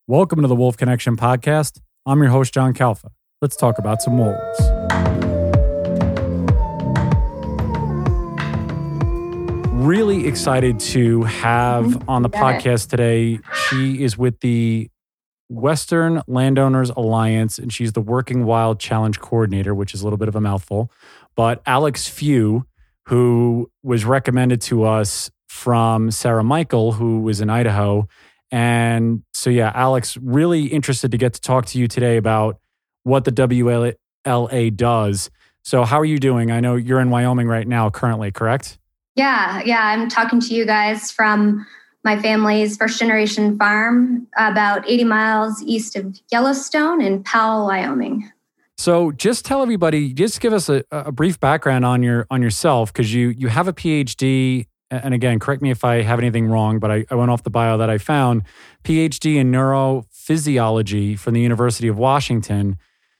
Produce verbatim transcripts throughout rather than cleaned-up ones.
Welcome to the Wolf Connection podcast. I'm your host, John Kalfa. Let's talk about some wolves. Really excited to have on the podcast today. She is with the Western Landowners Alliance, and she's the Working Wild Challenge Coordinator, which is a little bit of a mouthful. But Alex Few, who was recommended to us from Sarah Michael, who was in Idaho. And so, yeah, Alex, really interested to get to talk to you today about what the W L A does. So how are you doing? I know you're in Wyoming right now currently, correct? Yeah, yeah. I'm talking to you guys from my family's first generation farm about eighty miles east of Yellowstone in Powell, Wyoming. So just tell everybody, just give us a, a brief background on your on yourself, because you you have a P H D. And again, correct me if I have anything wrong, but I, I went off the bio that I found. P H D in neurophysiology from the University of Washington.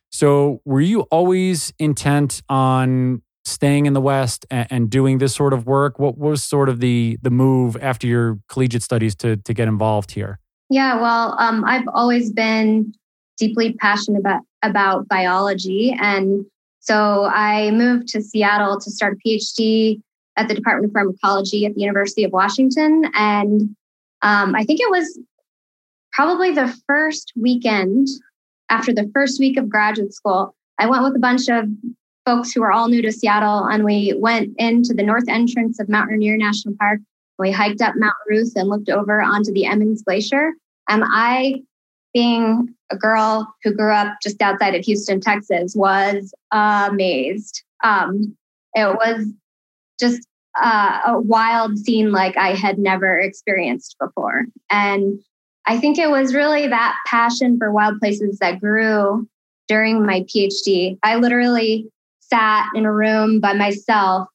So were you always intent on staying in the West and, and doing this sort of work? What was sort of the the move after your collegiate studies to, to get involved here? Yeah, well, um, I've always been deeply passionate about, about biology. And so I moved to Seattle to start a P H D at the Department of Pharmacology at the University of Washington. And um, I think it was probably the first weekend after the first week of graduate school, I went with a bunch of folks who were all new to Seattle, and we went into the north entrance of Mount Rainier National Park. We hiked up Mount Ruth and looked over onto the Emmons Glacier. And I, being a girl who grew up just outside of Houston, Texas, was amazed. Um, it was just uh, a wild scene like I had never experienced before. And I think it was really that passion for wild places that grew during my P H D. I literally sat in a room by myself,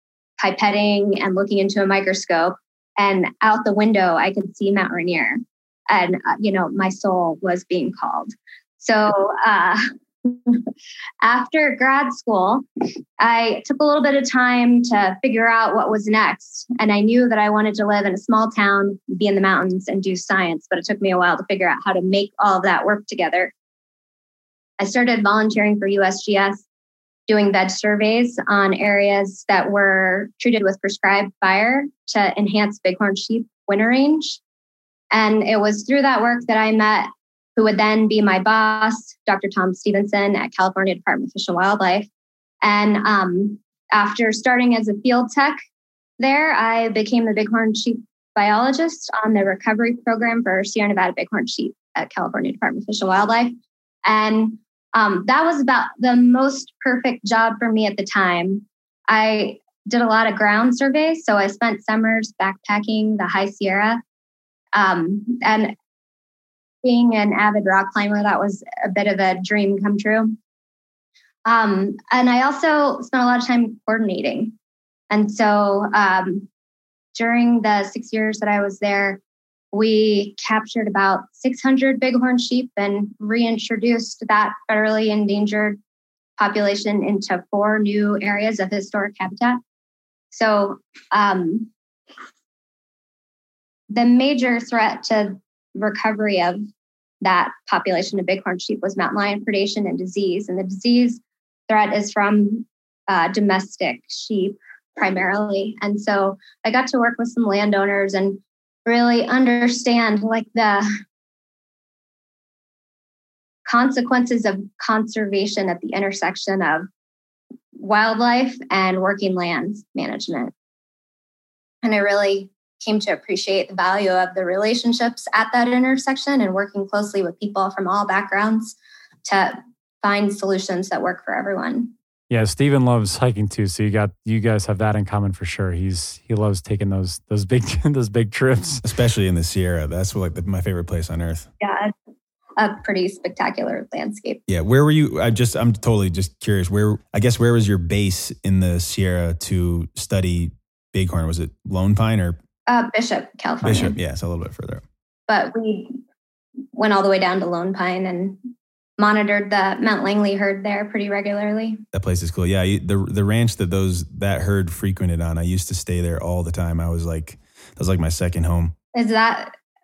pipetting and looking into a microscope. And out the window, I could see Mount Rainier. And, uh, you know, my soul was being called. So, uh, after grad school, I took a little bit of time to figure out what was next. And I knew that I wanted to live in a small town, be in the mountains, and do science. But it took me a while to figure out how to make all of that work together. I started volunteering for U S G S, doing veg surveys on areas that were treated with prescribed fire to enhance bighorn sheep winter range. And it was through that work that I met who would then be my boss, Doctor Tom Stevenson at California Department of Fish and Wildlife. And um, after starting as a field tech there, I became the bighorn sheep biologist on the recovery program for Sierra Nevada bighorn sheep at California Department of Fish and Wildlife. And um, that was about the most perfect job for me at the time. I did a lot of ground surveys, so I spent summers backpacking the High Sierra. Um, and being an avid rock climber, that was a bit of a dream come true. Um, and I also spent a lot of time coordinating. And so um, during the six years that I was there, we captured about six hundred bighorn sheep and reintroduced that federally endangered population into four new areas of historic habitat. So um, the major threat to recovery of that population of bighorn sheep was mountain lion predation and disease. And the disease threat is from uh, domestic sheep primarily. And so I got to work with some landowners and really understand like the consequences of conservation at the intersection of wildlife and working lands management. And I really came to appreciate the value of the relationships at that intersection and working closely with people from all backgrounds to find solutions that work for everyone. Yeah, Steven loves hiking too, so you got you guys have that in common for sure. He's he loves taking those those big those big trips, especially in the Sierra. That's like the, my favorite place on earth. Yeah, a pretty spectacular landscape. Yeah, where were you? I just I'm totally just curious. Where I guess where was your base in the Sierra to study bighorn? Was it Lone Pine or uh, Bishop, California? Bishop, yeah, it's a little bit further up. But we went all the way down to Lone Pine and monitored the Mount Langley herd there pretty regularly. That place is cool. Yeah, the the ranch that those that herd frequented on, I used to stay there all the time. I was like, that was like my second home. Is that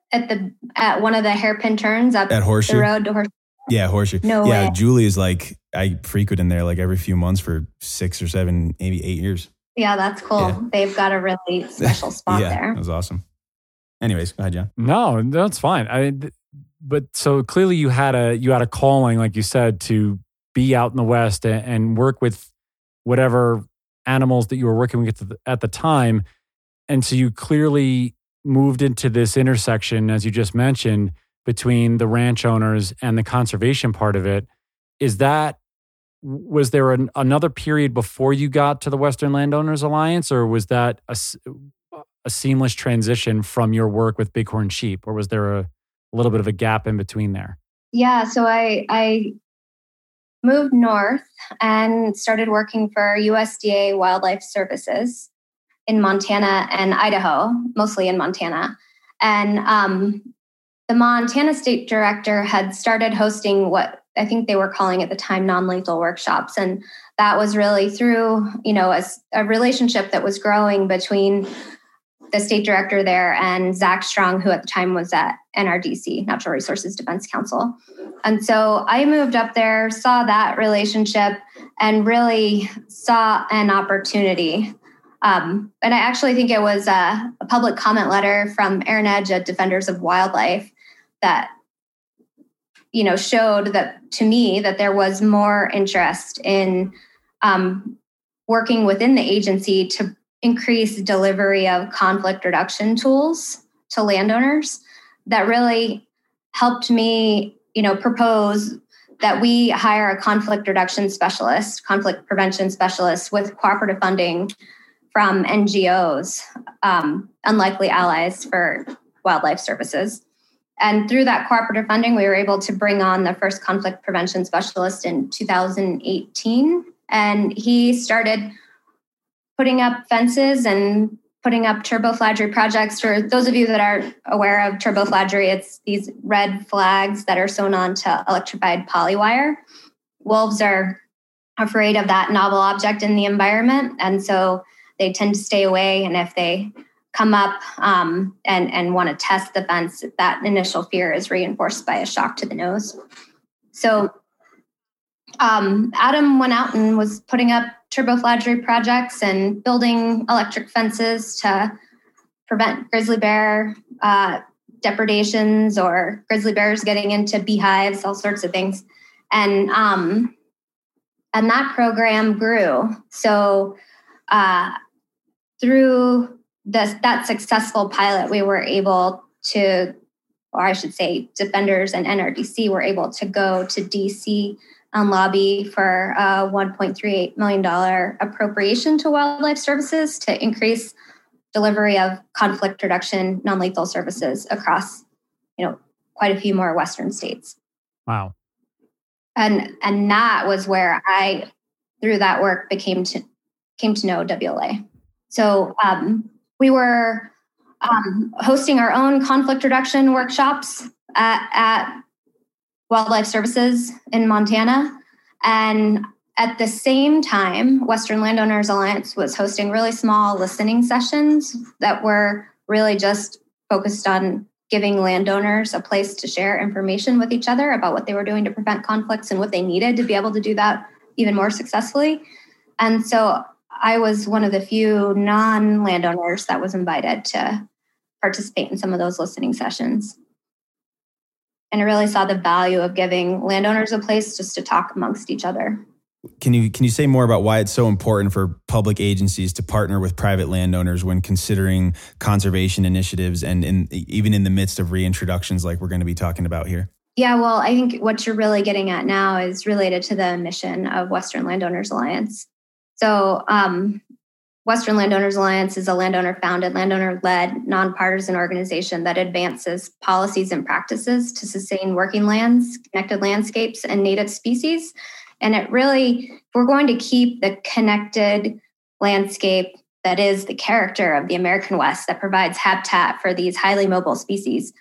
at the at one of the hairpin turns up at Horseshoe? the road to Horseshoe. Yeah, Horseshoe. No yeah, way. Julie is like, I frequent in there like every few months for six or seven, maybe eight years. Yeah, that's cool. Yeah. They've got a really special spot yeah, there. That was awesome. Anyways, go ahead, John. No, that's fine. I, but so clearly you had a you had a calling, like you said, to be out in the West and, and work with whatever animals that you were working with at the, at the time. And so you clearly moved into this intersection, as you just mentioned, between the ranch owners and the conservation part of it. Is that, was there an, another period before you got to the Western Landowners Alliance, or was that a, a seamless transition from your work with Bighorn Sheep, or was there a, a little bit of a gap in between there? Yeah, so I I moved north and started working for U S D A Wildlife Services in Montana and Idaho, mostly in Montana. And um, the Montana State Director had started hosting what I think they were calling at the time non-lethal workshops. And that was really through, you know, a, a relationship that was growing between the state director there and Zach Strong, who at the time was at N R D C, Natural Resources Defense Council. And so I moved up there, saw that relationship, and really saw an opportunity. Um, and I actually think it was a, a public comment letter from Aaron Edge at Defenders of Wildlife that, you know, showed that to me that there was more interest in um, working within the agency to increase delivery of conflict reduction tools to landowners. That really helped me, you know, propose that we hire a conflict reduction specialist, conflict prevention specialist with cooperative funding from N G Os, um, unlikely allies for wildlife services. And through that cooperative funding, we were able to bring on the first conflict prevention specialist in two thousand eighteen. And he started putting up fences and putting up turboflaggery projects. For those of you that are aware of turboflaggery, it's these red flags that are sewn onto electrified polywire. Wolves are afraid of that novel object in the environment, and so they tend to stay away. And if they come up um, and, and want to test the fence, that initial fear is reinforced by a shock to the nose. So um, Adam went out and was putting up turboflaggery projects and building electric fences to prevent grizzly bear uh, depredations or grizzly bears getting into beehives, all sorts of things. And um, and that program grew. So uh, through this, that successful pilot, we were able to, or I should say, Defenders and N R D C were able to go to D C and lobby for a one point three eight million dollars appropriation to wildlife services to increase delivery of conflict reduction, non-lethal services across, you know, quite a few more Western states. Wow. And and that was where I, through that work, became to came to know W L A. So um, we were um, hosting our own conflict reduction workshops at, at Wildlife Services in Montana. And at the same time, Western Landowners Alliance was hosting really small listening sessions that were really just focused on giving landowners a place to share information with each other about what they were doing to prevent conflicts and what they needed to be able to do that even more successfully. And so I was one of the few non-landowners that was invited to participate in some of those listening sessions. And I really saw the value of giving landowners a place just to talk amongst each other. Can you can you say more about why it's so important for public agencies to partner with private landowners when considering conservation initiatives and in, even in the midst of reintroductions like we're going to be talking about here? Yeah, well, I think what you're really getting at now is related to the mission of Western Landowners Alliance. So um, Western Landowners Alliance is a landowner-founded, landowner-led, nonpartisan organization that advances policies and practices to sustain working lands, connected landscapes, and native species. And it really, if we're going to keep the connected landscape that is the character of the American West that provides habitat for these highly mobile species,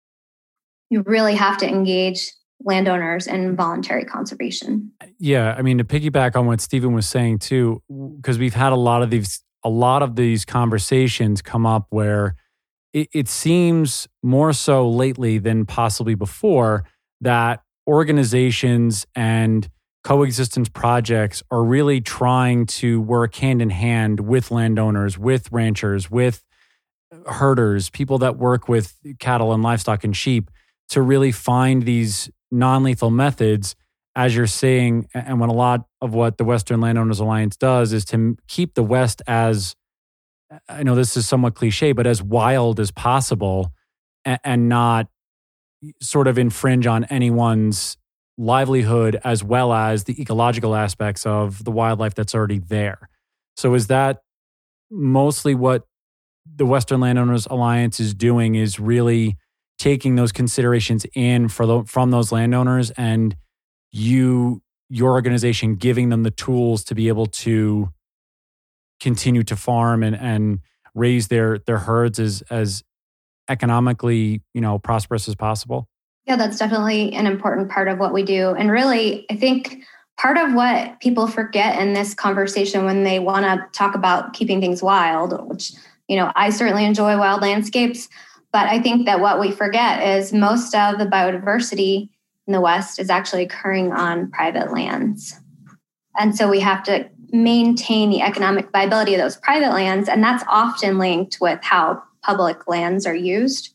you really have to engage landowners in voluntary conservation. Yeah, I mean, to piggyback on what Stephen was saying too, because we've had a lot of these, a lot of these conversations come up where it, it seems more so lately than possibly before that organizations and coexistence projects are really trying to work hand in hand with landowners, with ranchers, with herders, people that work with cattle and livestock and sheep to really find these non-lethal methods, as you're saying. And when a lot of what the Western Landowners Alliance does is to keep the West as, I know this is somewhat cliche, but as wild as possible and, and not sort of infringe on anyone's livelihood as well as the ecological aspects of the wildlife that's already there. So is that mostly what the Western Landowners Alliance is doing, is really taking those considerations in for the, from those landowners, and you, your organization, giving them the tools to be able to continue to farm and, and raise their, their herds as, as economically, you know, prosperous as possible? Yeah, that's definitely an important part of what we do. And really, I think part of what people forget in this conversation when they want to talk about keeping things wild, which, you know, I certainly enjoy wild landscapes, but I think that what we forget is most of the biodiversity in the West is actually occurring on private lands. And so we have to maintain the economic viability of those private lands, and that's often linked with how public lands are used.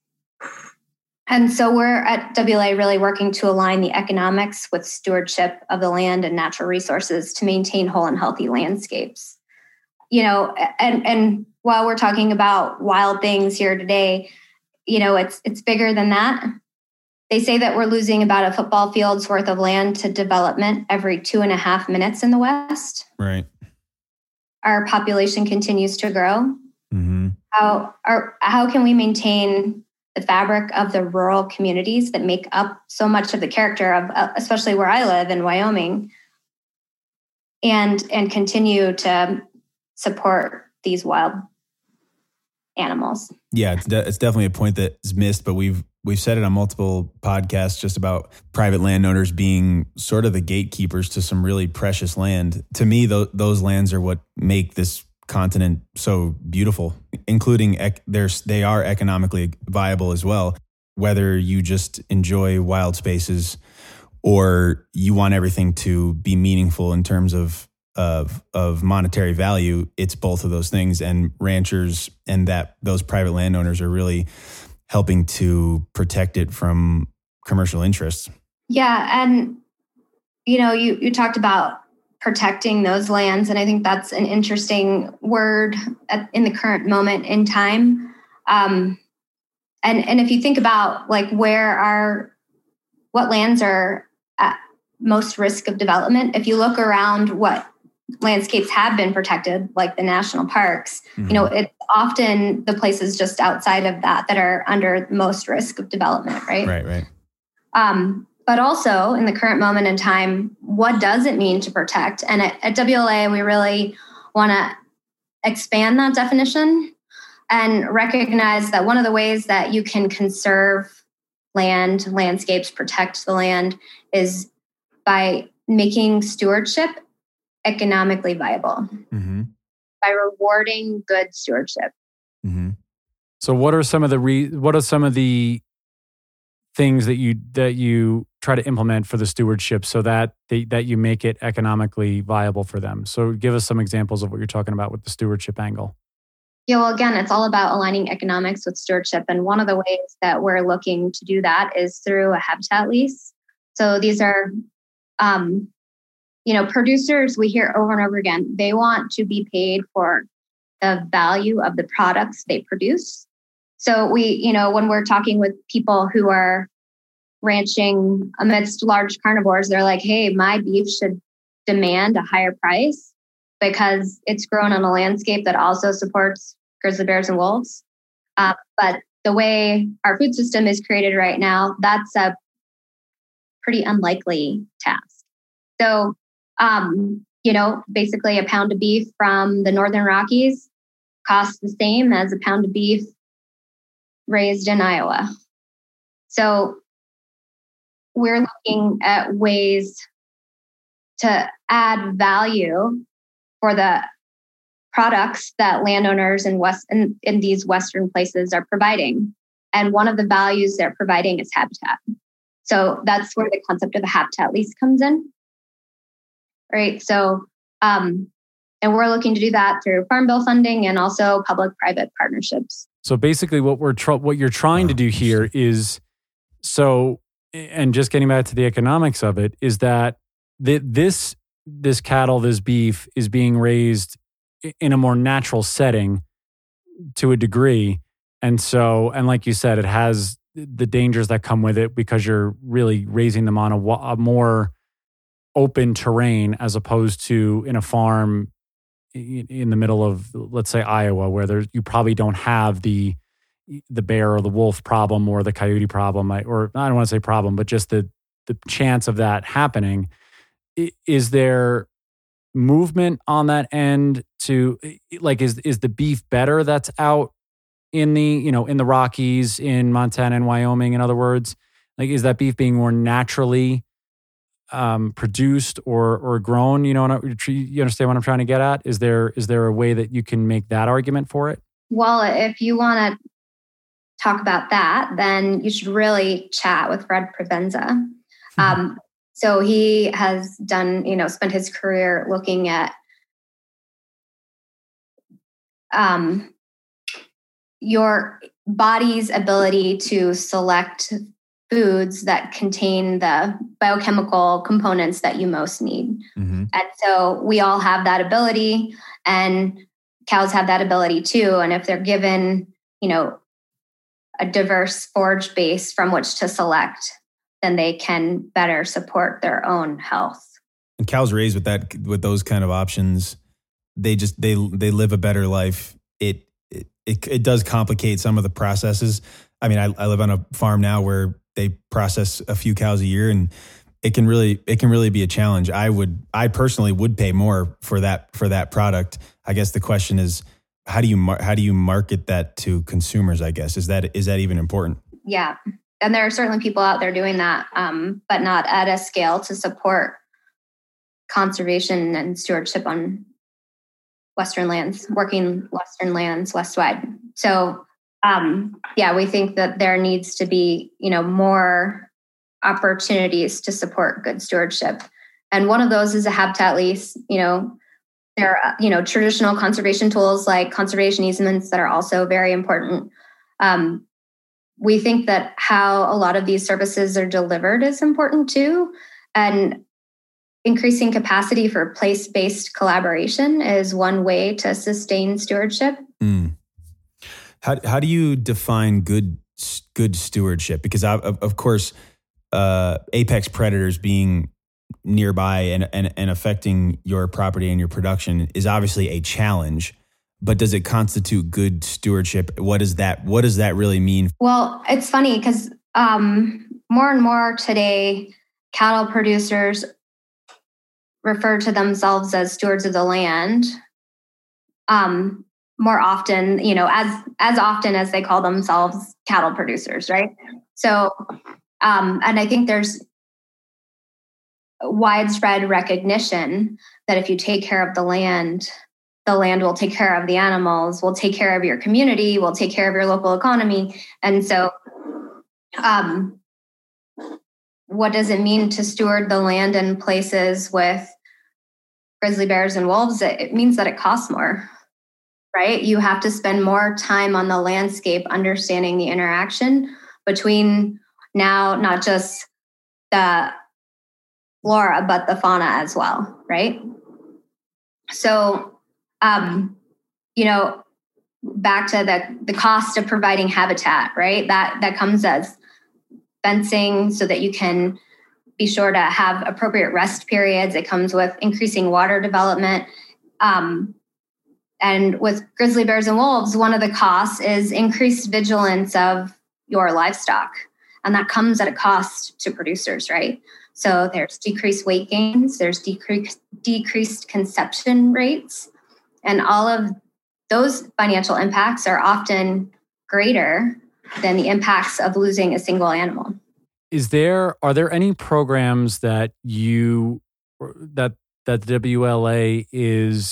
And so we're at W L A really working to align the economics with stewardship of the land and natural resources to maintain whole and healthy landscapes. You know, and and while we're talking about wild things here today, you know, it's it's bigger than that. They say that we're losing about a football field's worth of land to development every two and a half minutes in the West. Right. Our population continues to grow. Mm-hmm. How are, how can we maintain the fabric of the rural communities that make up so much of the character of, uh, especially where I live in Wyoming, and and continue to support these wild animals? Yeah, it's, de- it's definitely a point that is missed, but we've we've said it on multiple podcasts just about private landowners being sort of the gatekeepers to some really precious land. To me, th- those lands are what make this continent so beautiful, including ec- there's they are economically viable as well. Whether you just enjoy wild spaces or you want everything to be meaningful in terms of of of monetary value, it's both of those things. And ranchers and that those private landowners are really helping to protect it from commercial interests. Yeah, and you know, you you talked about protecting those lands. And I think that's an interesting word at, in the current moment in time. Um, and, and if you think about like where are, what lands are at most risk of development, if you look around what landscapes have been protected, like the national parks, mm-hmm. you know, it's often the places just outside of that that are under most risk of development, right? Right, right. Um, But also in the current moment in time, what does it mean to protect? And at, at W L A, we really want to expand that definition and recognize that one of the ways that you can conserve land, landscapes, protect the land is by making stewardship economically viable, mm-hmm. by rewarding good stewardship. Mm-hmm. So what are some of the re- what are some of the things that you that you try to implement for the stewardship so that they, that you make it economically viable for them? So give us some examples of what you're talking about with the stewardship angle. Yeah, well, again, it's all about aligning economics with stewardship. And one of the ways that we're looking to do that is through a habitat lease. So these are, um, you know, producers, we hear over and over again, they want to be paid for the value of the products they produce. So we, you know, when we're talking with people who are ranching amidst large carnivores, they're like, hey, my beef should demand a higher price because it's grown on a landscape that also supports grizzly bears and wolves. Uh, but the way our food system is created right now, that's a pretty unlikely task. So, um, you know, basically a pound of beef from the Northern Rockies costs the same as a pound of beef raised in Iowa. So we're looking at ways to add value for the products that landowners in West in, in these Western places are providing. And one of the values they're providing is habitat. So that's where the concept of a habitat lease comes in. Right. So, um, and we're looking to do that through Farm Bill funding and also public-private partnerships. So basically what we're tr- what you're trying to do here is, so, and just getting back to the economics of it, is that th- this this cattle, this beef is being raised in a more natural setting to a degree. And so, and like you said, it has the dangers that come with it because you're really raising them on a, a more open terrain as opposed to in a farm in the middle of, let's say, Iowa, where there's, you probably don't have the the bear or the wolf problem or the coyote problem, or I don't want to say problem, but just the the chance of that happening. Is there movement on that end to, like, is is the beef better that's out in the, you know, in the Rockies, in Montana and Wyoming, in other words? Like, is that beef being more naturally um, produced or or grown? You know, you understand what I'm trying to get at? Is there is there a way that you can make that argument for it? Well, if you want to talk about that, then you should really chat with Fred Provenza. Mm-hmm. Um, so he has done, you know, spent his career looking at um, your body's ability to select foods that contain the biochemical components that you most need. Mm-hmm. And so we all have that ability, and cows have that ability too. And if they're given, you know, a diverse forage base from which to select, then they can better support their own health. And cows raised with that, with those kind of options, they just, they, they live a better life. It, it, it, it does complicate some of the processes. I mean, I, I live on a farm now where they process a few cows a year, and it can really, it can really be a challenge. I would, I personally would pay more for that, for that product. I guess the question is, how do you, mar- how do you market that to consumers? I guess, is that, is that even important? Yeah. And there are certainly people out there doing that, um, but not at a scale to support conservation and stewardship on Western lands, working Western lands westwide. So, um, yeah, we think that there needs to be, you know, more opportunities to support good stewardship. And one of those is a habitat lease. You know, there are, you know, traditional conservation tools like conservation easements that are also very important. Um, we think that how a lot of these services are delivered is important too. And increasing capacity for place-based collaboration is one way to sustain stewardship. Mm. How how do you define good good stewardship? Because I, of, of course, uh, apex predators being nearby and, and and affecting your property and your production is obviously a challenge. But does it constitute good stewardship? What does that What does that really mean? Well, it's funny because um, more and more today, cattle producers refer to themselves as stewards of the land. Um, more often, you know, as as often as they call themselves cattle producers, right? So, um, and I think there's widespread recognition that if you take care of the land, the land will take care of the animals, will take care of your community, will take care of your local economy. And so, um, what does it mean to steward the land in places with grizzly bears and wolves? It, it means that it costs more, right? You have to spend more time on the landscape, understanding the interaction between now, not just the flora, but the fauna as well, right? So, um, you know, back to the, the cost of providing habitat, right? That, that comes as fencing so that you can be sure to have appropriate rest periods. It comes with increasing water development. Um, and with grizzly bears and wolves, one of the costs is increased vigilance of your livestock. And that comes at a cost to producers, right? So there's decreased weight gains, there's decreased, decreased conception rates, and all of those financial impacts are often greater than the impacts of losing a single animal. Is there, are there any programs that you, that, that the W L A is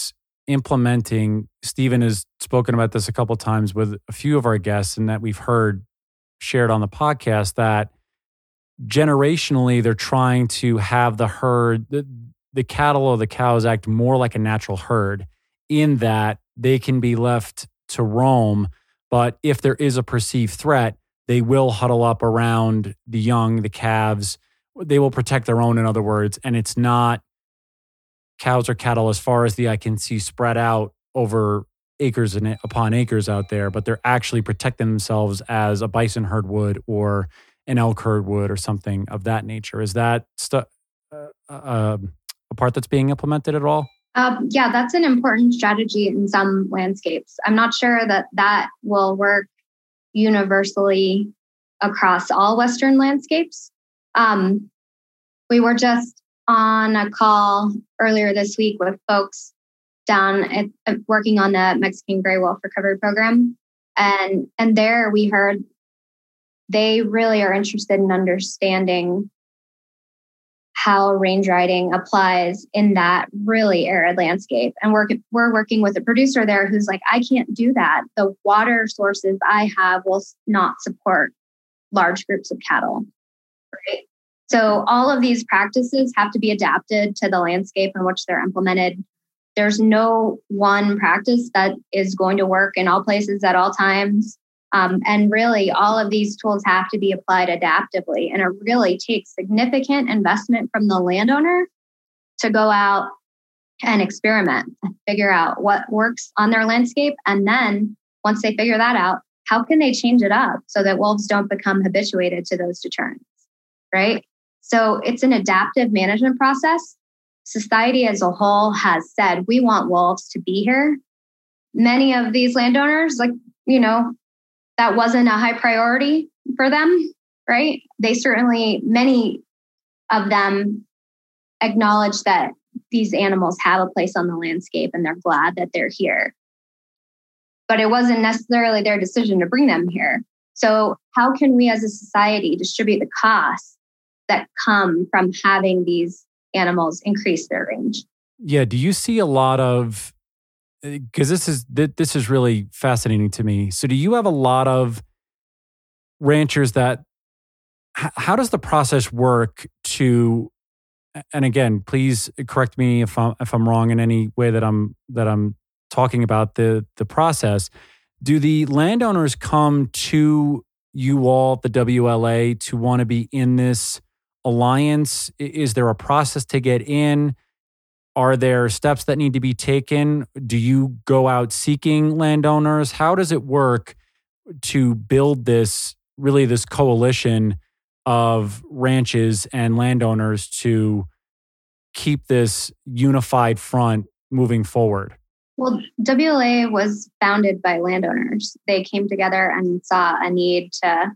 implementing, Stephen has spoken about this a couple of times with a few of our guests, and that we've heard shared on the podcast, that generationally they're trying to have the herd, the, the cattle or the cows act more like a natural herd, in that they can be left to roam, but if there is a perceived threat, they will huddle up around the young, the calves. They will protect their own, in other words, and it's not cows or cattle as far as the eye can see spread out over acres and upon acres out there, but they're actually protecting themselves as a bison herd would or an elk herd would or something of that nature. Is that stu- uh, uh, a part that's being implemented at all? Um, yeah, that's an important strategy in some landscapes. I'm not sure that that will work universally across all Western landscapes. Um, we were just on a call earlier this week with folks down at, at working on the Mexican Gray Wolf Recovery Program. And, and there we heard they really are interested in understanding how range riding applies in that really arid landscape. And we're, we're working with a producer there who's like, I can't do that. The water sources I have will not support large groups of cattle. Right? So all of these practices have to be adapted to the landscape in which they're implemented. There's no one practice that is going to work in all places at all times. Um, and really, all of these tools have to be applied adaptively. And it really takes significant investment from the landowner to go out and experiment, and figure out what works on their landscape. And then once they figure that out, how can they change it up so that wolves don't become habituated to those deterrents, right? So it's an adaptive management process. Society as a whole has said, we want wolves to be here. Many of these landowners, like, you know, that wasn't a high priority for them, right? They certainly, many of them acknowledge that these animals have a place on the landscape and they're glad that they're here. But it wasn't necessarily their decision to bring them here. So how can we as a society distribute the costs that come from having these animals increase their range? Yeah. Do you see a lot of, because this is this is really fascinating to me. So do you have a lot of ranchers that, how does the process work to, and again, please correct me if I'm, if I'm wrong in any way that I'm, that I'm talking about the, the process. Do the landowners come to you all, the W L A, to want to be in this alliance? Is there a process to get in? Are there steps that need to be taken? Do you go out seeking landowners? How does it work to build this, really this coalition of ranches and landowners to keep this unified front moving forward? Well, W L A was founded by landowners. They came together and saw a need to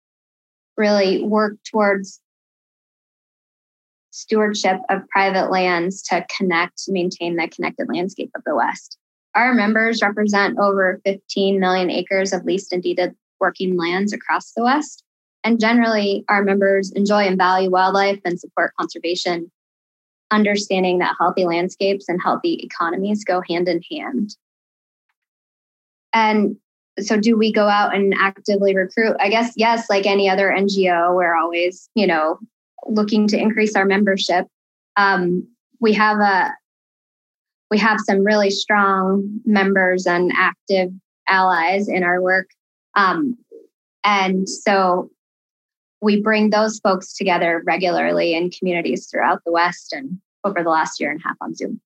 really work towards stewardship of private lands to connect, maintain the connected landscape of the West. Our members represent over fifteen million acres of leased and deeded working lands across the West. And generally, our members enjoy and value wildlife and support conservation, understanding that healthy landscapes and healthy economies go hand in hand. And so do we go out and actively recruit? I guess, yes, like any other N G O, we're always, you know, looking to increase our membership. Um, we have a we have some really strong members and active allies in our work. Um, and so we bring those folks together regularly in communities throughout the West and over the last year and a half on Zoom.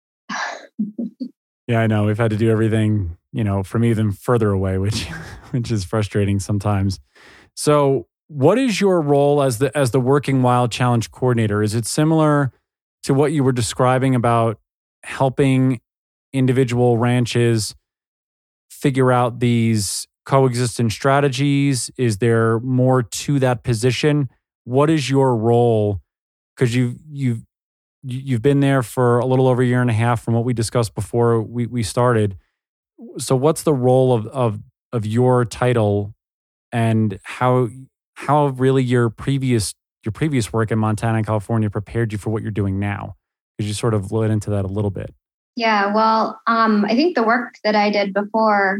Yeah, I know. We've had to do everything, you know, from even further away, which which is frustrating sometimes. So what is your role as the as the Working Wild Challenge coordinator? Is it similar to what you were describing about helping individual ranches figure out these coexistence strategies? Is there more to that position? What is your role? Because you've you've you've been there for a little over a year and a half from what we discussed before we, we started. So what's the role of of of your title, and how how really your previous your previous work in Montana and California prepared you for what you're doing now? Because you sort of led into that a little bit. Yeah, well, um, I think the work that I did before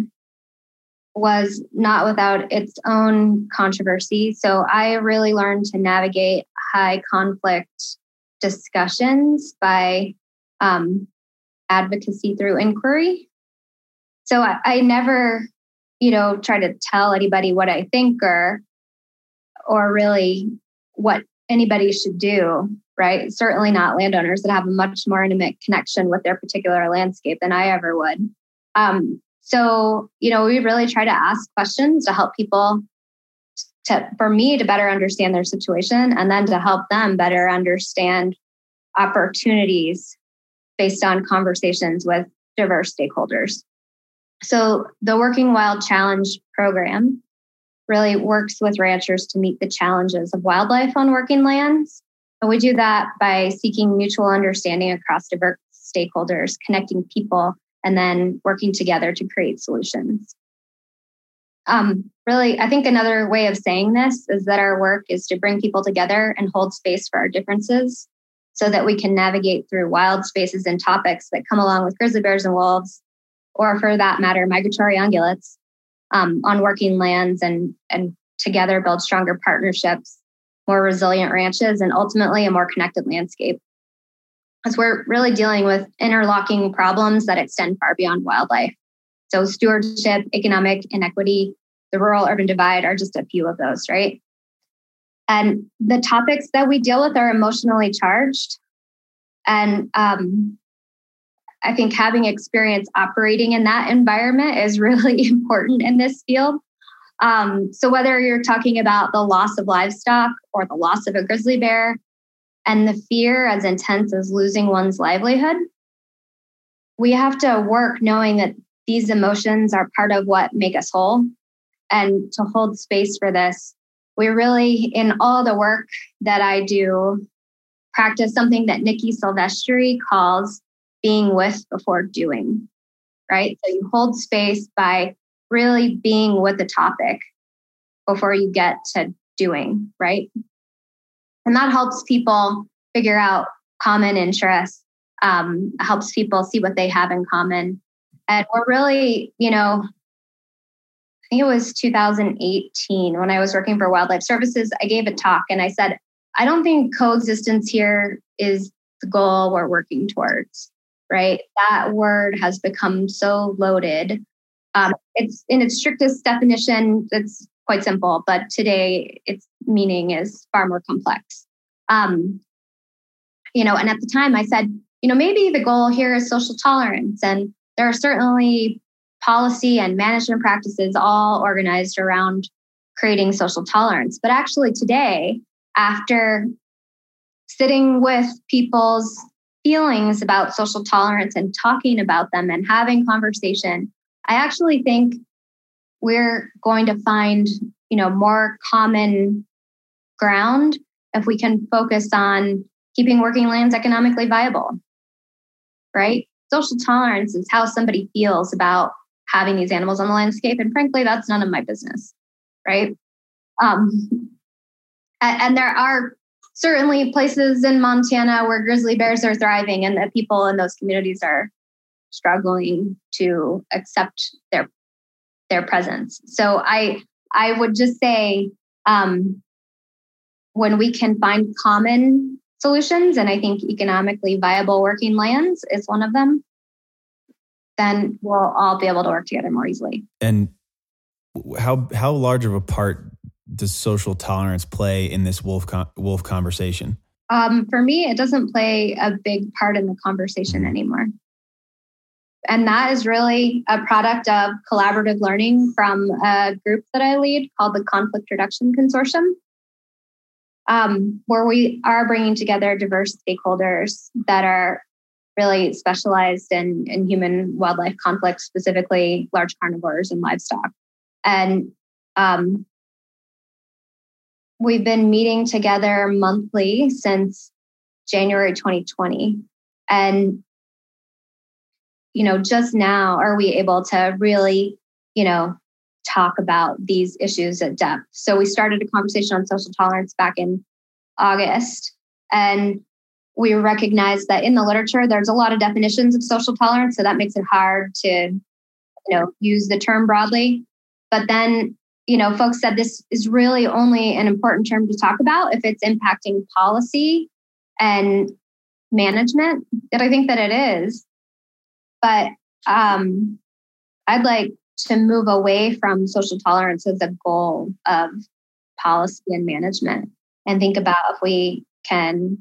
was not without its own controversy. So I really learned to navigate high conflict discussions by um, advocacy through inquiry. So I, I never, you know, try to tell anybody what I think or, or really what anybody should do, right? Certainly not landowners that have a much more intimate connection with their particular landscape than I ever would. Um, so, you know, we really try to ask questions to help people, to, for me to better understand their situation, and then to help them better understand opportunities based on conversations with diverse stakeholders. So the Working Wild Challenge program really works with ranchers to meet the challenges of wildlife on working lands. And we do that by seeking mutual understanding across diverse stakeholders, connecting people, and then working together to create solutions. Um, really, I think another way of saying this is that our work is to bring people together and hold space for our differences so that we can navigate through wild spaces and topics that come along with grizzly bears and wolves, or for that matter, migratory ungulates, um, on working lands, and, and together build stronger partnerships, more resilient ranches, and ultimately a more connected landscape. Because we're really dealing with interlocking problems that extend far beyond wildlife. So stewardship, economic inequity, the rural-urban divide are just a few of those, right? And the topics that we deal with are emotionally charged. And um, I think having experience operating in that environment is really important in this field. Um, so whether you're talking about the loss of livestock or the loss of a grizzly bear, and the fear as intense as losing one's livelihood, we have to work knowing that these emotions are part of what make us whole. And to hold space for this, we really, in all the work that I do, practice something that Nikki Silvestri calls being with before doing, right? So you hold space by really being with the topic before you get to doing, right? And that helps people figure out common interests, um, helps people see what they have in common. And we're really, you know, I think it was two thousand eighteen when I was working for Wildlife Services, I gave a talk and I said, I don't think coexistence here is the goal we're working towards, right? That word has become so loaded. Um, it's in its strictest definition, it's quite simple, but today its meaning is far more complex. Um, you know, and at the time I said, you know, maybe the goal here is social tolerance. And there are certainly policy and management practices all organized around creating social tolerance. But actually today, after sitting with people's feelings about social tolerance and talking about them and having conversation, I actually think we're going to find, you know, more common ground if we can focus on keeping working lands economically viable, right? Social tolerance is how somebody feels about having these animals on the landscape. And frankly, that's none of my business, right? Um, and, and there are certainly places in Montana where grizzly bears are thriving and the people in those communities are struggling to accept their their presence. So I I would just say um, when we can find common solutions, and I think economically viable working lands is one of them, then we'll all be able to work together more easily. And how how large of a part does social tolerance play in this wolf con- wolf conversation? Um, for me, it doesn't play a big part in the conversation mm-hmm. anymore. And that is really a product of collaborative learning from a group that I lead called the Conflict Reduction Consortium, um, where we are bringing together diverse stakeholders that are really specialized in, in human-wildlife conflict, specifically large carnivores and livestock. And um, we've been meeting together monthly since January twenty twenty. And you know, just now are we able to really, you know, talk about these issues at depth. So we started a conversation on social tolerance back in August. And we recognize that in the literature, there's a lot of definitions of social tolerance. So that makes it hard to, you know, use the term broadly. But then, you know, folks said this is really only an important term to talk about if it's impacting policy and management, that I think that it is. But um, I'd like to move away from social tolerance as a goal of policy and management and think about if we can.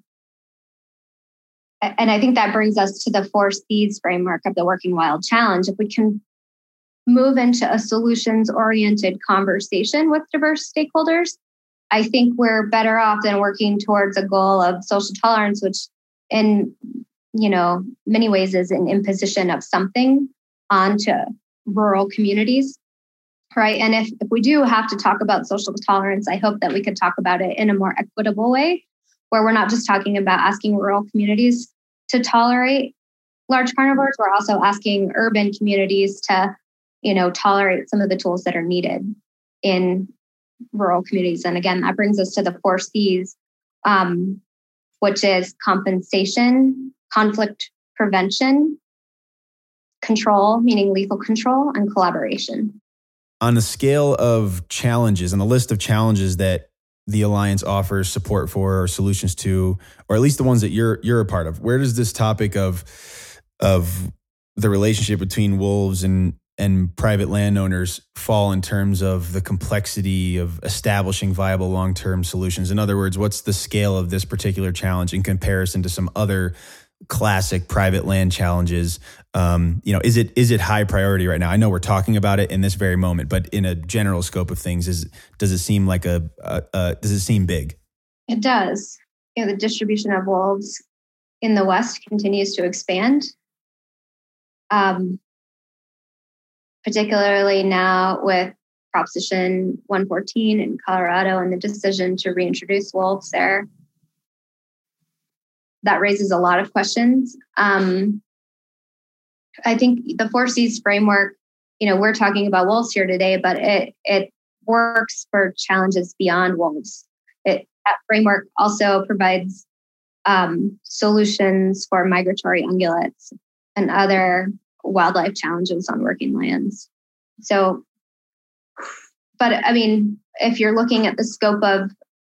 And I think that brings us to the four C's framework of the Working Wild Challenge. If we can move into a solutions-oriented conversation with diverse stakeholders, I think we're better off than working towards a goal of social tolerance, which in, you know, many ways is an imposition of something onto rural communities, right? And if, if we do have to talk about social tolerance, I hope that we could talk about it in a more equitable way, where we're not just talking about asking rural communities to tolerate large carnivores, we're also asking urban communities to, you know, tolerate some of the tools that are needed in rural communities. And again, that brings us to the four C's, um, which is compensation, conflict prevention, control, meaning lethal control, and collaboration. On the scale of challenges, on the list of challenges that the Alliance offers support for or solutions to, or at least the ones that you're you're a part of, where does this topic of of the relationship between wolves and and private landowners fall in terms of the complexity of establishing viable long-term solutions? In other words, what's the scale of this particular challenge in comparison to some other classic private land challenges? Um, you know, is it is it high priority right now? I know we're talking about it in this very moment, but in a general scope of things, is does it seem like a, a, a does it seem big? It does. You know, the distribution of wolves in the West continues to expand. Um, particularly now with Proposition one fourteen in Colorado and the decision to reintroduce wolves there. That raises a lot of questions. Um, I think the four C's framework, you know, we're talking about wolves here today, but it it works for challenges beyond wolves. It, that framework also provides um, solutions for migratory ungulates and other wildlife challenges on working lands. So, but I mean, if you're looking at the scope of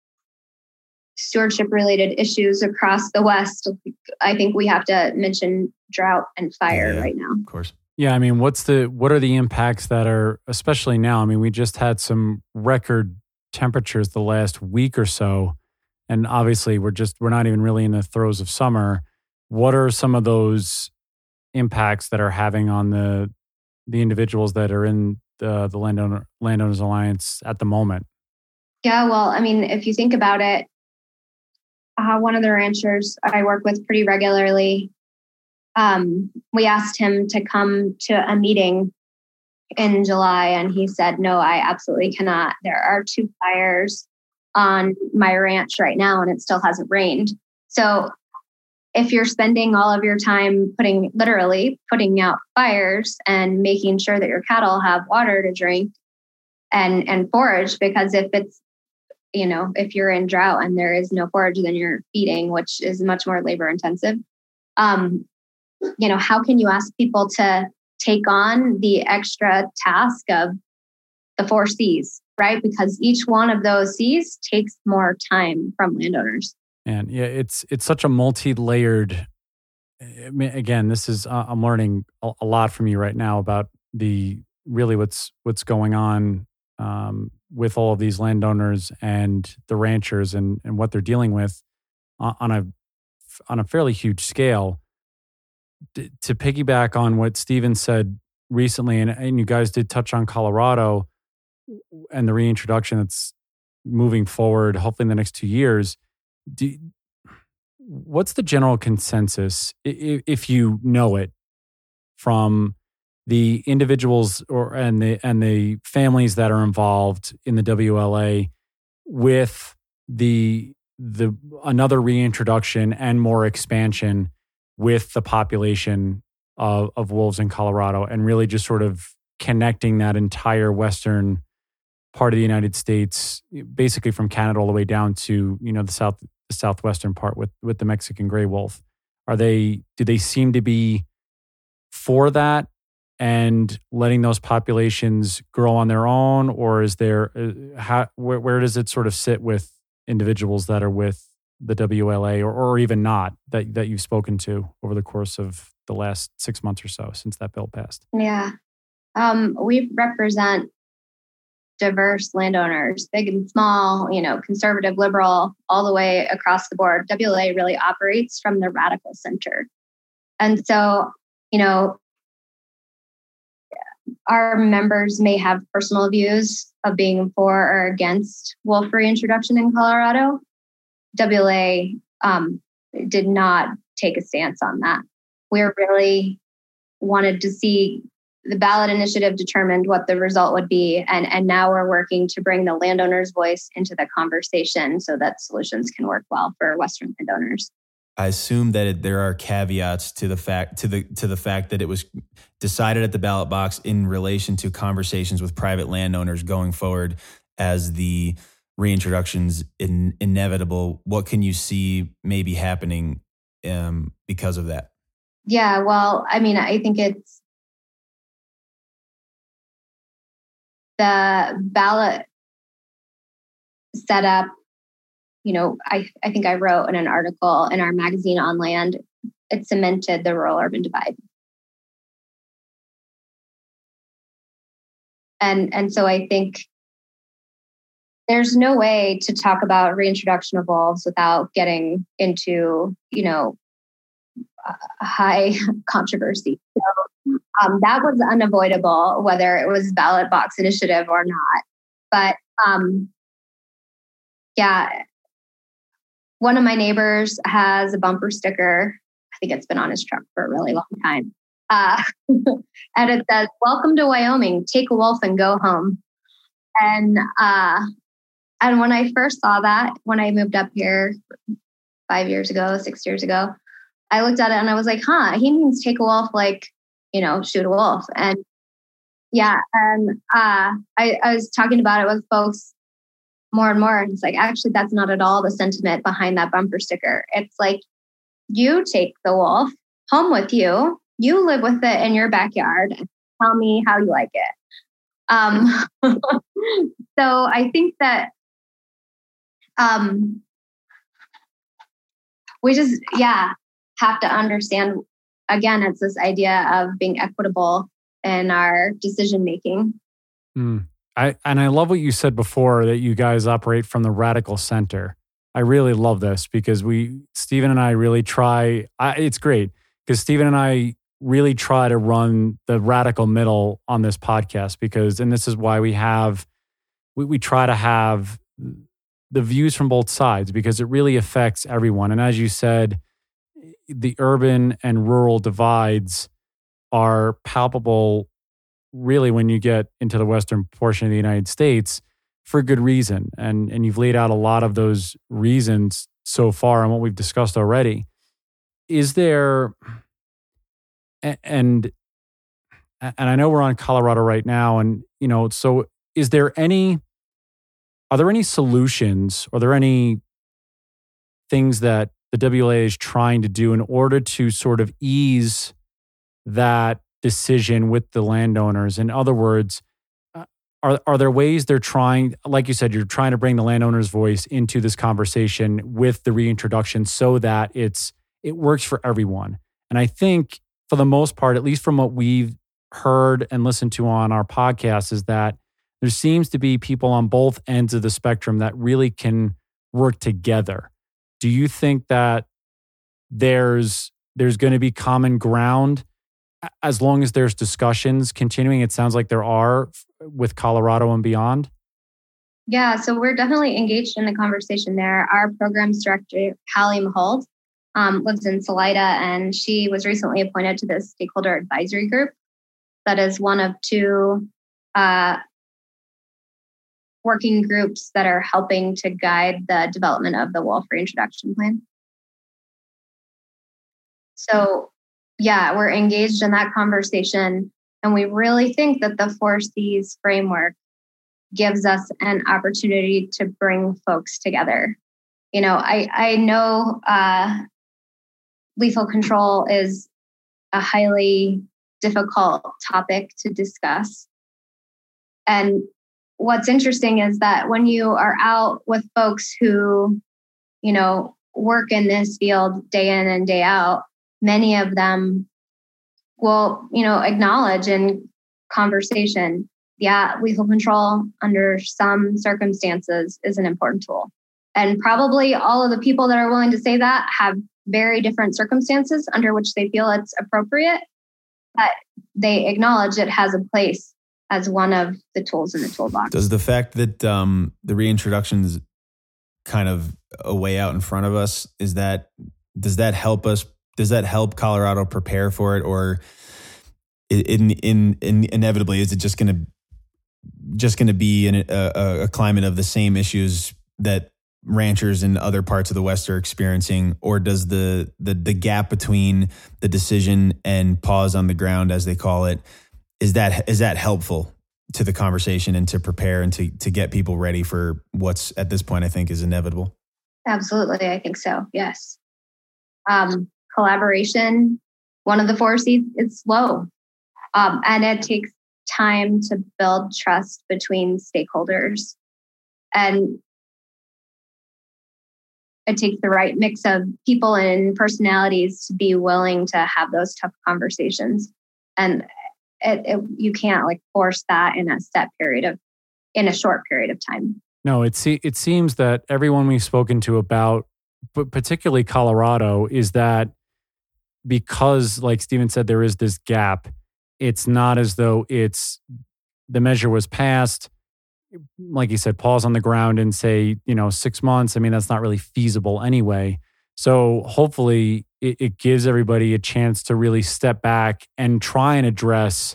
stewardship related issues across the West, I think we have to mention drought and fire yeah, right now. Of course. Yeah, I mean, what's the what are the impacts that are, especially now? I mean, we just had some record temperatures the last week or so, and obviously we're just we're not even really in the throes of summer. What are some of those impacts that are having on the the individuals that are in the the landowner landowners alliance at the moment? Yeah, well, I mean, if you think about it, uh, one of the ranchers I work with pretty regularly, um, we asked him to come to a meeting in July, and he said, "No, I absolutely cannot. There are two fires on my ranch right now, and it still hasn't rained." So if you're spending all of your time putting, literally putting out fires and making sure that your cattle have water to drink and, and forage, because if it's, you know, if you're in drought and there is no forage, then you're feeding, which is much more labor intensive. Um, you know, how can you ask people to take on the extra task of the four C's, right? Because each one of those C's takes more time from landowners. And yeah, it's it's such a multi-layered. I mean, again, this is uh, I'm learning a, a lot from you right now about the really what's what's going on um, with all of these landowners and the ranchers and and what they're dealing with on, on a on a fairly huge scale. D- to piggyback on what Steven said recently, and, and you guys did touch on Colorado and the reintroduction that's moving forward, hopefully in the next two years. Do, what's the general consensus, if, if you know it, from the individuals or and the and the families that are involved in the W L A with the the another reintroduction and more expansion with the population of, of wolves in Colorado, and really just sort of connecting that entire western part of the United States, basically from Canada all the way down to, you know, the south the southwestern part with with the Mexican gray wolf. Are they? Do they seem to be for that and letting those populations grow on their own, or is there uh, how where, where does it sort of sit with individuals that are with the W L A or, or even not that that you've spoken to over the course of the last six months or so since that bill passed? Yeah, um, we represent diverse landowners, big and small, you know, conservative, liberal, all the way across the board. W L A really operates from the radical center. And so, you know, our members may have personal views of being for or against wolf reintroduction in Colorado. W L A um, did not take a stance on that. We really wanted to see the ballot initiative determined what the result would be. And, and now we're working to bring the landowner's voice into the conversation so that solutions can work well for Western landowners. I assume that it, there are caveats to the fact to the to the fact that it was decided at the ballot box in relation to conversations with private landowners going forward as the reintroduction's in, inevitable. What can you see maybe happening um, because of that? Yeah, well, I mean, I think it's the ballot setup. You know, I, I think I wrote in an article in our magazine On Land, it cemented the rural-urban divide. And, and so I think there's no way to talk about reintroduction of wolves without getting into, you know, uh, high controversy. So um, that was unavoidable, whether it was ballot box initiative or not. But um, yeah, one of my neighbors has a bumper sticker. I think it's been on his truck for a really long time. Uh, and it says, "Welcome to Wyoming. Take a wolf and go home." And uh, and when I first saw that, when I moved up here five years ago, six years ago, I looked at it and I was like, huh, he means take a wolf like, you know, shoot a wolf. And yeah, and uh, I, I was talking about it with folks more and more. And it's like, actually, that's not at all the sentiment behind that bumper sticker. It's like, you take the wolf home with you. You live with it in your backyard and tell me how you like it. Um, so I think that um, we just, yeah, have to understand, again, it's this idea of being equitable in our decision making. Mm. I, and I love what you said before, that you guys operate from the radical center. I really love this because we, Stephen and I really try, I, it's great because Stephen and I really try to run the radical middle on this podcast because, and this is why we have, we, we try to have the views from both sides because it really affects everyone. And as you said, the urban and rural divides are palpable really when you get into the western portion of the United States for good reason. And, and you've laid out a lot of those reasons so far and what we've discussed already. Is there, and, and I know we're on Colorado right now, and, you know, so is there any, are there any solutions? Are there any things that the W L A is trying to do in order to sort of ease that decision with the landowners? In other words, are are there ways they're trying, like you said, you're trying to bring the landowner's voice into this conversation with the reintroduction so that it's it works for everyone? And I think for the most part, at least from what we've heard and listened to on our podcast, is that there seems to be people on both ends of the spectrum that really can work together. Do you think that there's there's going to be common ground as long as there's discussions continuing? It sounds like there are with Colorado and beyond. Yeah, so we're definitely engaged in the conversation there. Our programs director, Hallie Mahold, um, lives in Salida, and she was recently appointed to the stakeholder advisory group that is one of two uh, working groups that are helping to guide the development of the wolf reintroduction plan. So yeah, we're engaged in that conversation. And we really think that the Four C's framework gives us an opportunity to bring folks together. you know, I, I know uh, lethal control is a highly difficult topic to discuss. And what's interesting is that when you are out with folks who, you know, work in this field day in and day out, many of them will, you know, acknowledge in conversation, yeah, lethal control under some circumstances is an important tool. And probably all of the people that are willing to say that have very different circumstances under which they feel it's appropriate, but they acknowledge it has a place as one of the tools in the toolbox. Does the fact that um, the reintroduction is kind of a way out in front of us, is that, does that help us? Does that help Colorado prepare for it? Or in, in, in inevitably, is it just going to just going to be in a, a climate of the same issues that ranchers in other parts of the West are experiencing? Or does the, the, the gap between the decision and pause on the ground, as they call it, is that, is that helpful to the conversation and to prepare and to, to get people ready for what's at this point, I think, is inevitable? Absolutely. I think so. Yes. Um, collaboration, one of the four C's, is slow. Um, and it takes time to build trust between stakeholders. And it takes the right mix of people and personalities to be willing to have those tough conversations. And it, it, you can't like force that in a set period of, in a short period of time. No, it, se- it seems that everyone we've spoken to about, but particularly Colorado, is that because, like Stephen said, there is this gap, it's not as though it's, the measure was passed, like you said, pause on the ground and say, you know, six months. I mean, that's not really feasible anyway. So hopefully it, it gives everybody a chance to really step back and try and address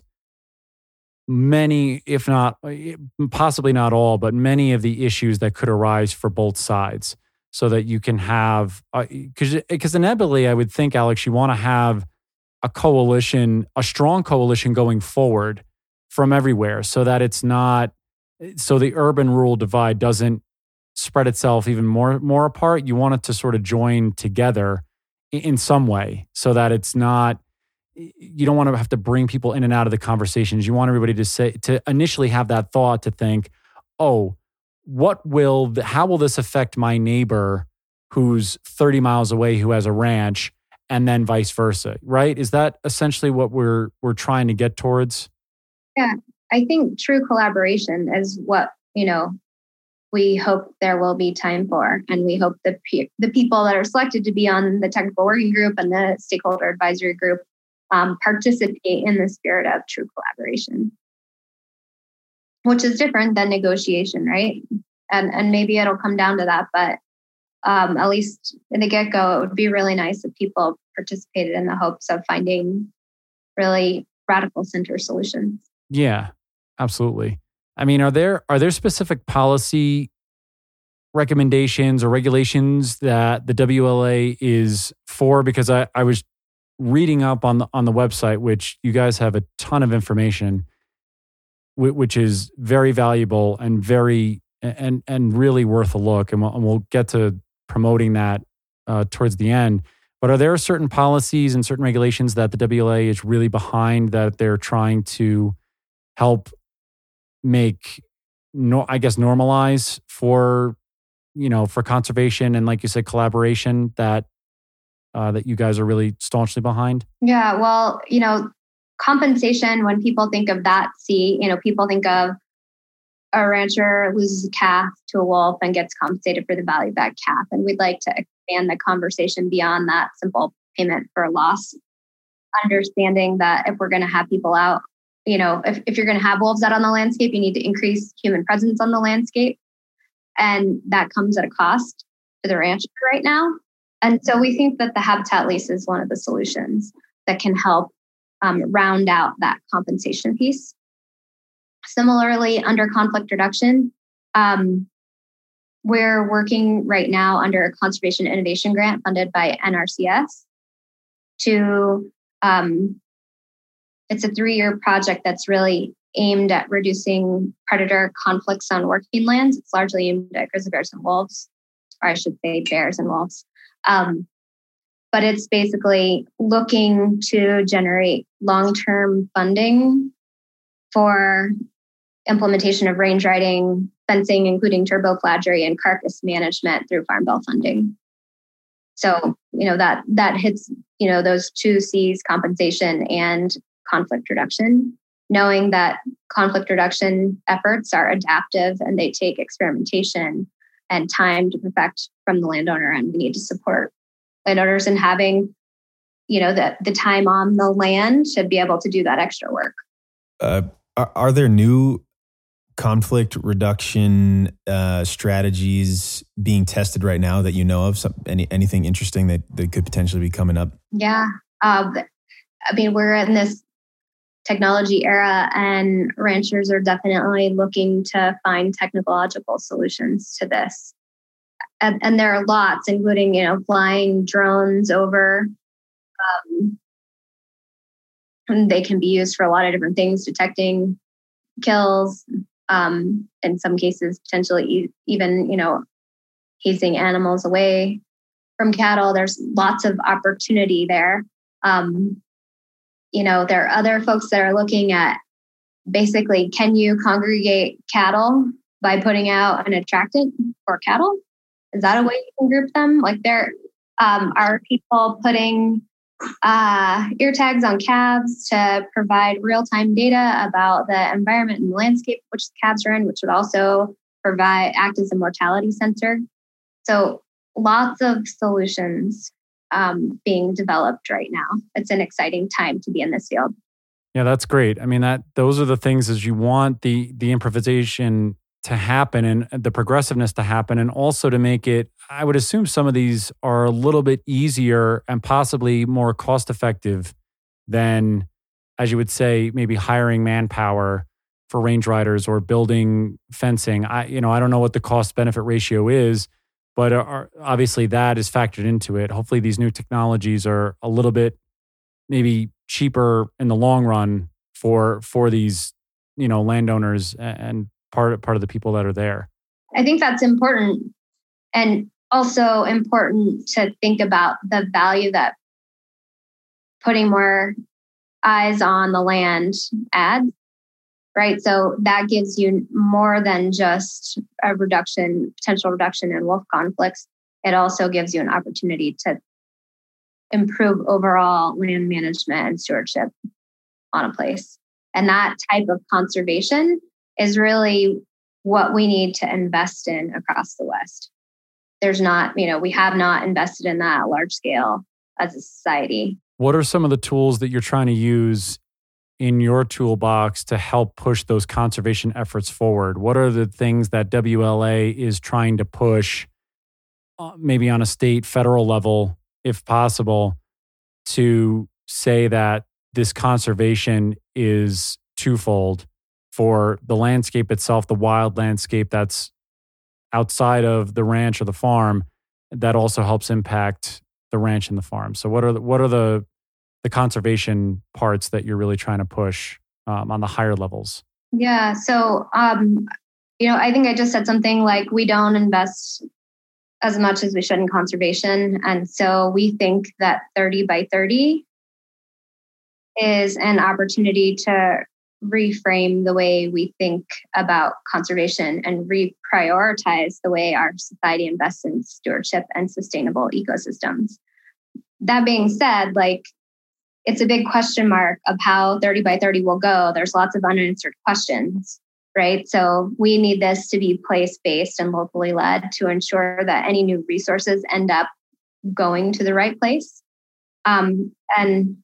many, if not, possibly not all, but many of the issues that could arise for both sides, so that you can have, because uh, because inevitably, I would think, Alex, you want to have a coalition, a strong coalition going forward from everywhere, so that it's not, so the urban-rural divide doesn't spread itself even more more apart. You want it to sort of join together in some way, so that it's not, you don't want to have to bring people in and out of the conversations. You want everybody to say, to initially have that thought to think, oh, what will, how will this affect my neighbor who's thirty miles away, who has a ranch, and then vice versa, right? Is that essentially what we're we're trying to get towards? Yeah, I think true collaboration is what, you know, we hope there will be time for. And we hope the, pe- the people that are selected to be on the technical working group and the stakeholder advisory group um, participate in the spirit of true collaboration, which is different than negotiation, right? And and maybe it'll come down to that, but um, at least in the get-go, it would be really nice if people participated in the hopes of finding really radical center solutions. Yeah, absolutely. I mean, are there are there specific policy recommendations or regulations that the W L A is for? Because I, I was reading up on the on the website, which you guys have a ton of information, which is very valuable and very and and really worth a look. And we'll, and we'll get to promoting that uh, towards the end. But are there certain policies and certain regulations that the W L A is really behind, that they're trying to help make, no, I guess, normalize for, you know, for conservation and, like you said, collaboration, that uh, that you guys are really staunchly behind? Yeah, well, you know, compensation, when people think of that, see, you know, people think of a rancher loses a calf to a wolf and gets compensated for the value of that calf. And we'd like to expand the conversation beyond that simple payment for a loss, understanding that if we're going to have people out, you know, if, if you're going to have wolves out on the landscape, you need to increase human presence on the landscape. And that comes at a cost to the rancher right now. And so we think that the habitat lease is one of the solutions that can help um, round out that compensation piece. Similarly, under conflict reduction, um, we're working right now under a conservation innovation grant funded by N R C S to, um, it's a three-year project that's really aimed at reducing predator conflicts on working lands. It's largely aimed at grizzly bears and wolves. or I should say bears and wolves. Um, but it's basically looking to generate long-term funding for implementation of range riding, fencing, including turboflagery and carcass management through Farm Bill funding. So, you know, that that hits, you know, those two C's, compensation and conflict reduction, knowing that conflict reduction efforts are adaptive and they take experimentation and time to perfect from the landowner. And we need to support landowners in having, you know, the, the time on the land to be able to do that extra work. Uh, are, are there new conflict reduction uh, strategies being tested right now that you know of? Some, any anything interesting that, that could potentially be coming up? Yeah. Uh, I mean, we're in this technology era and ranchers are definitely looking to find technological solutions to this. And, and there are lots, including, you know, flying drones over. Um, and they can be used for a lot of different things, detecting kills, um, in some cases, potentially e- even, you know, hazing animals away from cattle. There's lots of opportunity there. Um, you know, there are other folks that are looking at basically, can you congregate cattle by putting out an attractant for cattle? Is that a way you can group them? Like there um, are people putting uh, ear tags on calves to provide real-time data about the environment and the landscape which the calves are in, which would also provide act as a mortality sensor. So lots of solutions um, being developed right now. It's an exciting time to be in this field. Yeah, that's great. I mean, that those are the things as you want the the improvisation to happen and the progressiveness to happen, and also to make it, I would assume some of these are a little bit easier and possibly more cost effective than, as you would say, maybe hiring manpower for range riders or building fencing. I, you know, I don't know what the cost benefit ratio is, but are, obviously that is factored into it. Hopefully these new technologies are a little bit maybe cheaper in the long run for for these, you know, landowners and part part of the people that are there. I think that's important, and also important to think about the value that putting more eyes on the land adds, right? So that gives you more than just a reduction, potential reduction in wolf conflicts. It also gives you an opportunity to improve overall land management and stewardship on a place. And that type of conservation is really what we need to invest in across the West. There's not, you know, we have not invested in that large scale as a society. What are some of the tools that you're trying to use in your toolbox to help push those conservation efforts forward? What are the things that W L A is trying to push, uh, maybe on a state, federal level, if possible, to say that this conservation is twofold for the landscape itself, the wild landscape that's outside of the ranch or the farm, that also helps impact the ranch and the farm. So what are the, what are the the conservation parts that you're really trying to push um, on the higher levels? Yeah. So, um, you know, I think I just said something like we don't invest as much as we should in conservation. And so we think that thirty by thirty is an opportunity to reframe the way we think about conservation and reprioritize the way our society invests in stewardship and sustainable ecosystems. That being said, like, it's a big question mark of how thirty by thirty will go. There's lots of unanswered questions, right? So we need this to be place-based and locally led to ensure that any new resources end up going to the right place. Um, and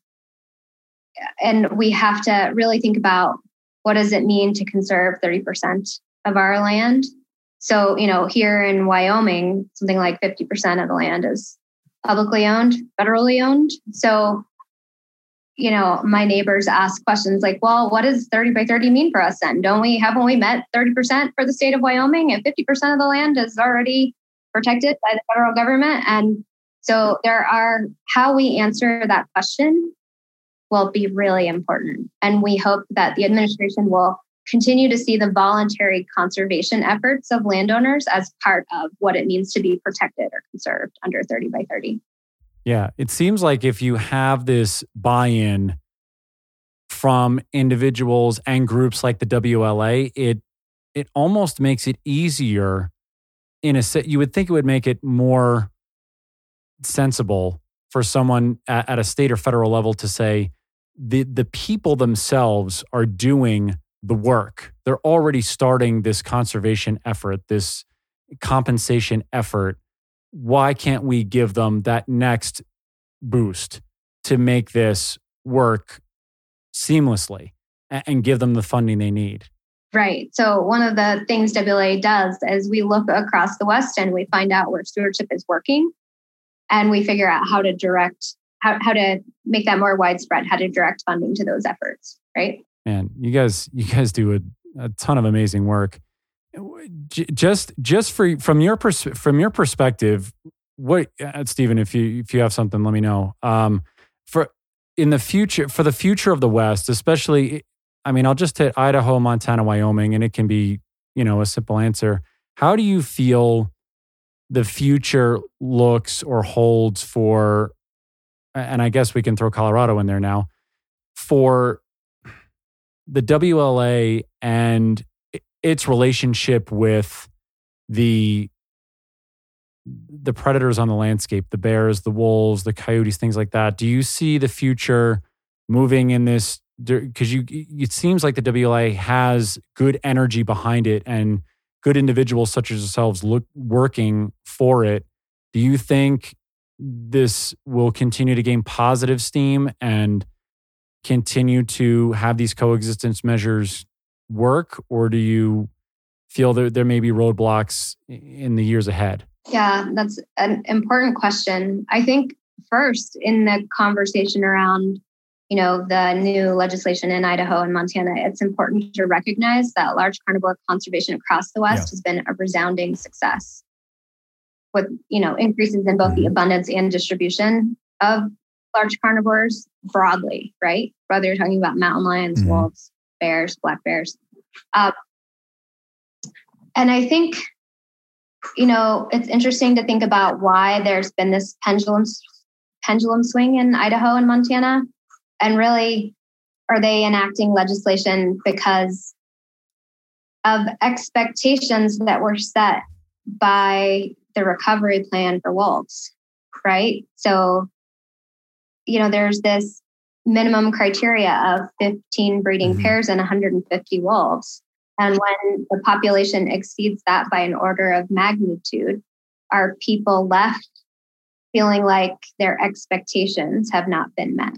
And we have to really think about what does it mean to conserve thirty percent of our land. So, you know, here in Wyoming, something like fifty percent of the land is publicly owned, federally owned. So, you know, my neighbors ask questions like, well, what does thirty by thirty mean for us then? Don't we, haven't we met thirty percent for the state of Wyoming if fifty percent of the land is already protected by the federal government? And so there are, how we answer that question will be really important. And we hope that the administration will continue to see the voluntary conservation efforts of landowners as part of what it means to be protected or conserved under thirty by thirty. Yeah, it seems like if you have this buy-in from individuals and groups like the W L A, it it almost makes it easier in a set. You would think it would make it more sensible for someone at, at a state or federal level to say the the people themselves are doing the work. They're already starting this conservation effort, this compensation effort. Why can't we give them that next boost to make this work seamlessly and give them the funding they need? Right. So one of the things W L A does is we look across the West and we find out where stewardship is working, and we figure out how to direct, how, how to make that more widespread, how to direct funding to those efforts. Right. Man, you guys, you guys do a, a ton of amazing work. Just, just for from your pers- from your perspective, what, uh, Stephen, if you if you have something, let me know. Um, for in the future, for the future of the West, especially, I mean, I'll just hit Idaho, Montana, Wyoming, and it can be, you know, a simple answer. How do you feel the future looks or holds for, and I guess we can throw Colorado in there now, for the W L A and its relationship with the the predators on the landscape, the bears, the wolves, the coyotes, things like that? Do you see the future moving in this? Because you, it seems like the W L A has good energy behind it and good individuals such as yourselves look, working for it. Do you think this will continue to gain positive steam and continue to have these coexistence measures work, or do you feel that there may be roadblocks in the years ahead? Yeah, that's an important question. I think first in the conversation around, you know, the new legislation in Idaho and Montana, it's important to recognize that large carnivore conservation across the West yeah. has been a resounding success with, you know, increases in both mm-hmm. the abundance and distribution of large carnivores broadly, right? Whether you're talking about mountain lions, mm-hmm. wolves, bears, black bears. Uh, and I think, you know, it's interesting to think about why there's been this pendulum pendulum swing in Idaho and Montana. And really, are they enacting legislation because of expectations that were set by the recovery plan for wolves, right? So, you know, there's this minimum criteria of fifteen breeding mm-hmm. pairs and one hundred fifty wolves. And when the population exceeds that by an order of magnitude, are people left feeling like their expectations have not been met?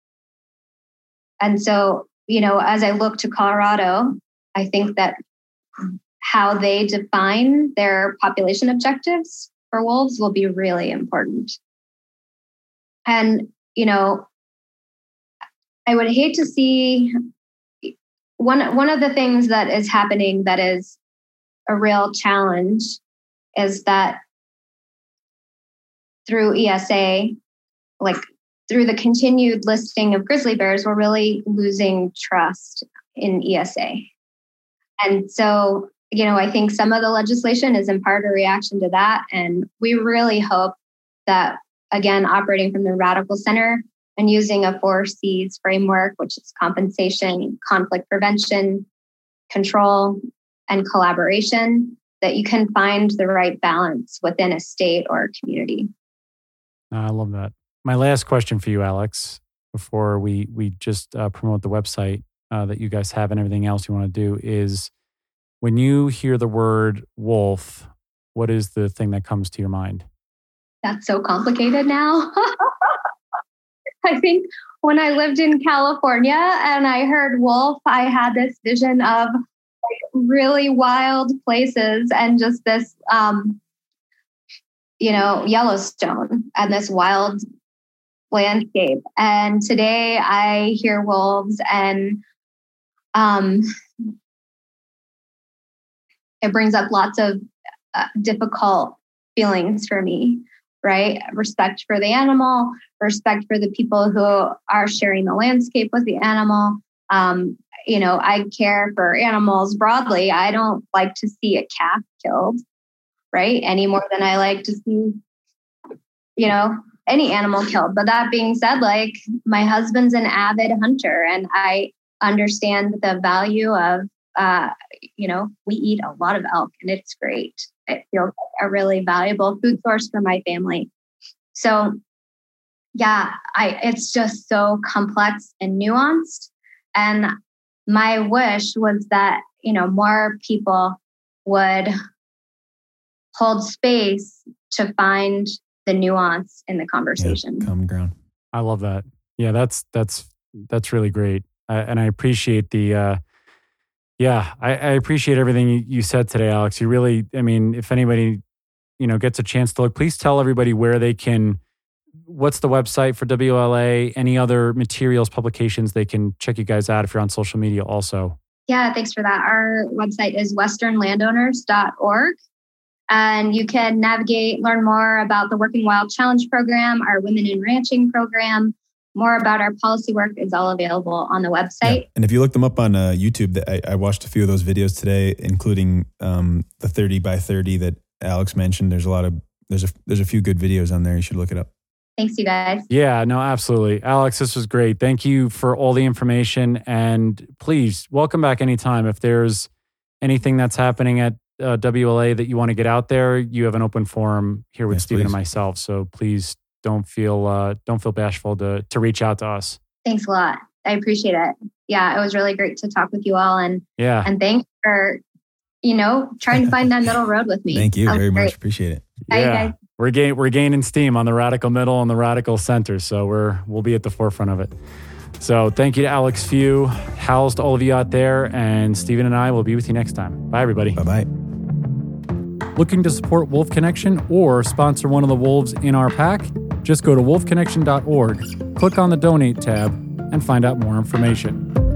And so, you know, as I look to Colorado, I think that how they define their population objectives for wolves will be really important. And, you know, I would hate to see one, one of the things that is happening that is a real challenge is that through E S A, like through the continued listing of grizzly bears, we're really losing trust in E S A. And so, you know, I think some of the legislation is in part a reaction to that. And we really hope that, again, operating from the Radical Center and using a four C's framework, which is compensation, conflict prevention, control, and collaboration, that you can find the right balance within a state or a community. I love that. My last question for you, Alex, before we we just uh, promote the website uh, that you guys have and everything else you want to do is, when you hear the word wolf, what is the thing that comes to your mind? That's so complicated now. I think when I lived in California and I heard wolf, I had this vision of like really wild places and just this, um, you know, Yellowstone and this wild landscape. And today I hear wolves and um, it brings up lots of uh, difficult feelings for me, right? Respect for the animal, respect for the people who are sharing the landscape with the animal, Um, you know, I care for animals broadly. I don't like to see a calf killed, right? Any more than I like to see, you know, any animal killed. But that being said, like my husband's an avid hunter and I understand the value of, uh, you know, we eat a lot of elk and it's great. It feels like a really valuable food source for my family. So yeah, I, it's just so complex and nuanced. And my wish was that, you know, more people would hold space to find the nuance in the conversation. Yeah, common ground. I love that. Yeah, that's that's that's really great, uh, and I appreciate the. Uh, yeah, I, I appreciate everything you, you said today, Alex. You really, I mean, if anybody, you know, gets a chance to look, please tell everybody where they can. What's the website for W L A? Any other materials, publications they can check you guys out if you're on social media also? Yeah, thanks for that. Our website is western landowners dot org. And you can navigate, learn more about the Working Wild Challenge program, our Women in Ranching program. More about our policy work is all available on the website. Yeah. And if you look them up on uh, YouTube, I, I watched a few of those videos today, including um, the thirty by thirty that Alex mentioned. There's a lot of, there's a, there's a few good videos on there. You should look it up. Thanks, you guys. Yeah, no, absolutely. Alex, this was great. Thank you for all the information. And please, welcome back anytime. If there's anything that's happening at uh, W L A that you want to get out there, you have an open forum here with Yes, Stephen please. and myself. So please don't feel uh, don't feel bashful to to reach out to us. Thanks a lot. I appreciate it. Yeah, it was really great to talk with you all. And Yeah. and thanks for, you know, trying to find that middle road with me. Thank you That was very great. much. Appreciate it. Bye, you yeah. guys. We're gain, we're gaining steam on the radical middle and the radical center. So we're we'll be at the forefront of it. So thank you to Alex Few, howls to all of you out there, and Stephen and I will be with you next time. Bye, everybody. Bye-bye. Looking to support Wolf Connection or sponsor one of the wolves in our pack? Just go to wolf connection dot org, click on the donate tab, and find out more information.